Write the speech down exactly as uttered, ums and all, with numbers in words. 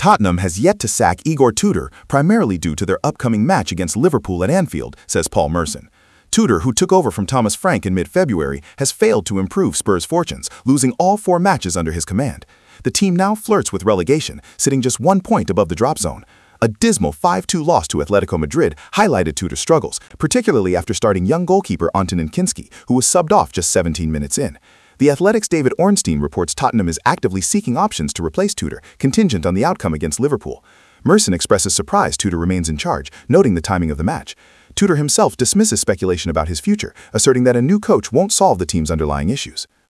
Tottenham has yet to sack Igor Tudor, primarily due to their upcoming match against Liverpool at Anfield, says Paul Merson. Tudor, who took over from Thomas Frank in mid-February, has failed to improve Spurs' fortunes, losing all four matches under his command. The team now flirts with relegation, sitting just one point above the drop zone. A dismal five two loss to Atletico Madrid highlighted Tudor's struggles, particularly after starting young goalkeeper Antonin Kinski, who was subbed off just seventeen minutes in. The Athletic's David Ornstein reports Tottenham is actively seeking options to replace Tudor, contingent on the outcome against Liverpool. Merson expresses surprise Tudor remains in charge, noting the timing of the match. Tudor himself dismisses speculation about his future, asserting that a new coach won't solve the team's underlying issues.